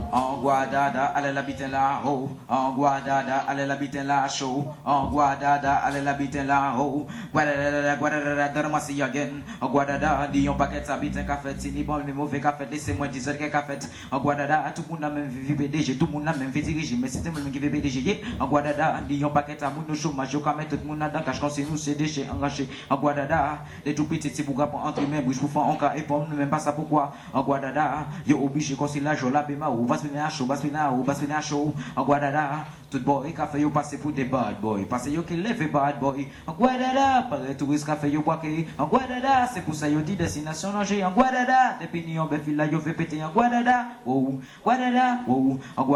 En Guadada, allez l'habiter là-haut. En Guadada, allez l'habiter là-chaud. En Guadada, allez l'habiter là-haut. Guadada, Guadada, donne-moi si again. En Guadada, dis un paquet d'habitants qu'a fait. Si ni bon, ni mauvais qu'a fait. Laissez-moi dire ce qu'a fait. En Guadada, tout le monde a même vu PDG. Tout le monde a même fait diriger. Mais c'était moi qui vais PDG. En Guadada, dis un paquet d'habitants au chômage. Yo, quand même, tout le monde a dans cache quand c'est nous, c'est déchets engagés. En Guadada, les tout petits, c'est pour gapons entre mains. Bouge pour faire un cas et pour nous, même pas ça pourquoi. En Guadada, yo obligé qu'on s'y lâche la bema ou va se venir à chaud, va se venir à chaud. En Guadada, tout boy qu'a fait yo passer pour des bad boy. Parce que yo qui lève bad boy. En Guadada, par les touristes qu'a fait yo boquer. En Guadada, c'est pour ça yo dit destination danger. En Guadada, depuis Nyon Befila yo fait péter. En Guadada, wow, Guadada, wow.